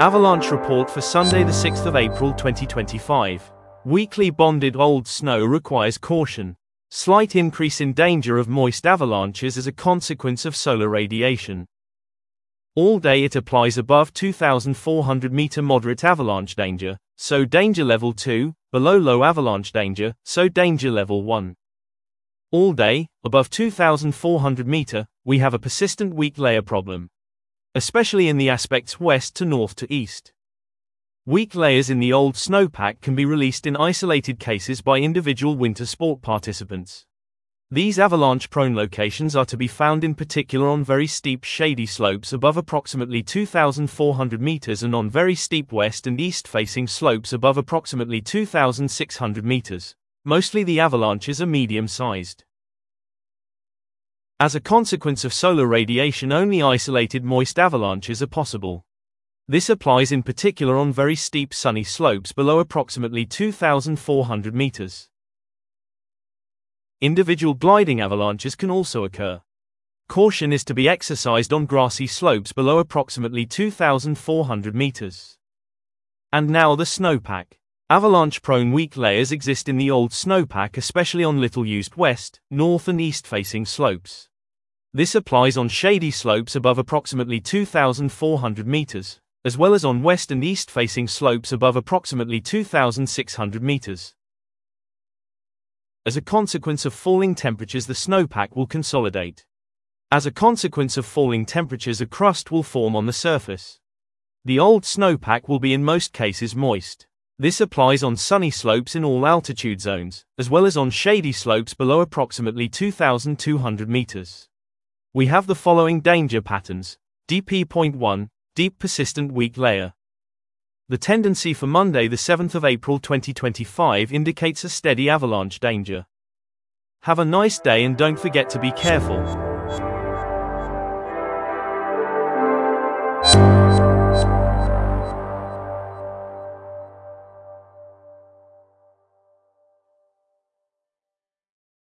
Avalanche report for Sunday the 6th of April 2025. Weekly bonded old snow requires caution. Slight increase in danger of moist avalanches as a consequence of solar radiation. All day it applies above 2,400 meter moderate avalanche danger, so danger level 2, below low avalanche danger, so danger level 1. All day, above 2,400 meter, we have a persistent weak layer problem, especially in the aspects west to north to east. Weak layers in the old snowpack can be released in isolated cases by individual winter sport participants. These avalanche-prone locations are to be found in particular on very steep shady slopes above approximately 2,400 meters and on very steep west and east-facing slopes above approximately 2,600 meters. Mostly the avalanches are medium-sized. As a consequence of solar radiation, only isolated moist avalanches are possible. This applies in particular on very steep sunny slopes below approximately 2,400 meters. Individual gliding avalanches can also occur. Caution is to be exercised on grassy slopes below approximately 2,400 meters. And now the snowpack. Avalanche-prone weak layers exist in the old snowpack, especially on little-used west, north and east-facing slopes. This applies on shady slopes above approximately 2,400 meters, as well as on west and east-facing slopes above approximately 2,600 meters. As a consequence of falling temperatures, the snowpack will consolidate. As a consequence of falling temperatures, a crust will form on the surface. The old snowpack will be in most cases moist. This applies on sunny slopes in all altitude zones, as well as on shady slopes below approximately 2,200 meters. We have the following danger patterns. DP.1, deep persistent weak layer. The tendency for Monday the 7th of April 2025 indicates a steady avalanche danger. Have a nice day and don't forget to be careful.